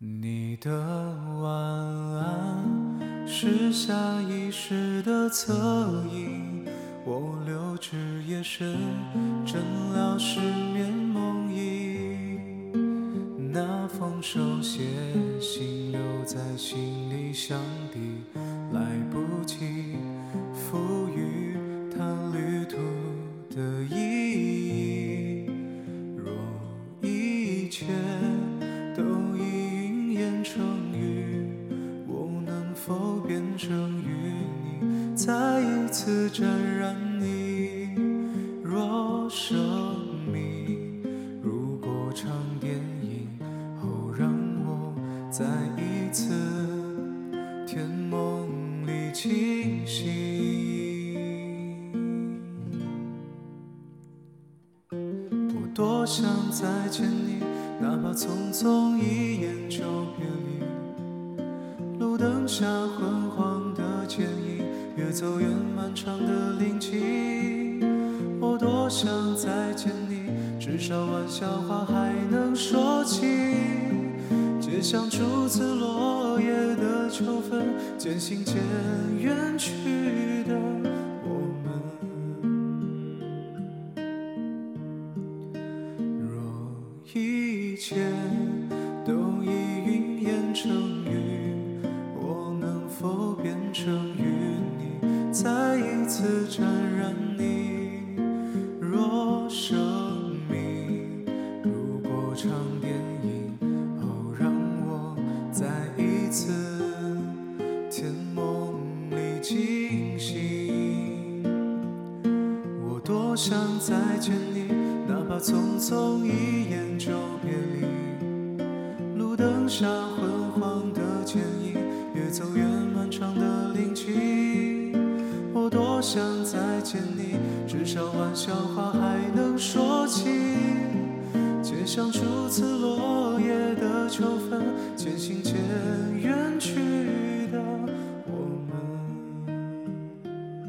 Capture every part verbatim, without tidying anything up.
你的晚安是下意识的侧影，我留至夜深，诊疗失眠梦呓。那封手写信留在心里，想必来不及赋予它旅途的意义。若一切都已云烟成雨，我能否变成与你再一次沾染你？若生命如果场电影后，让我再一次甜梦里清醒。我多想再见你，哪怕匆匆一眼就别离。路灯下昏黄的剪影，越走越漫长的林径。我多想再见你，至少玩笑话还能说起。街巷初次落叶的秋分，渐行渐远去的我们。若一切都已云烟成雨，我能否变成与你再一次沾染你？若生命如果场电影后，让我再一次甜梦里惊醒。我多想再见你，哪怕匆匆一眼就别离。路灯下昏黄的剪影，越走越漫长的林径。我多想再见你，至少玩笑话还能说起。街巷初次落叶的秋分，渐行渐远去的我们。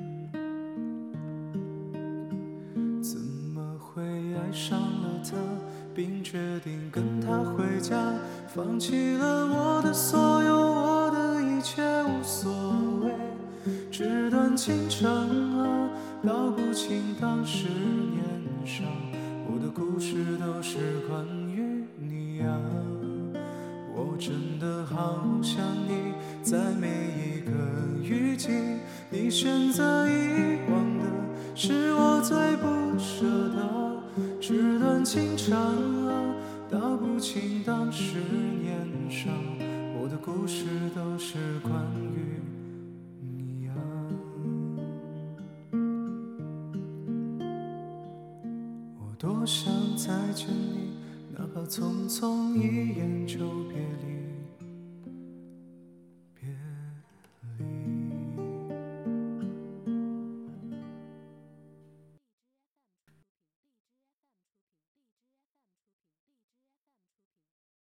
怎么会爱上了他，并决定跟他回家，放弃了我的所有，我的一切无所谓。纸短情长啊，道不清当时年少，我的故事都是关于你啊。我真的好想你，在每一个雨季，你选择遗忘的是我最不舍的。纸短情长啊，道不清当时年少，我的故事都是关于你啊。我多想再见你，哪怕匆匆一眼就别离。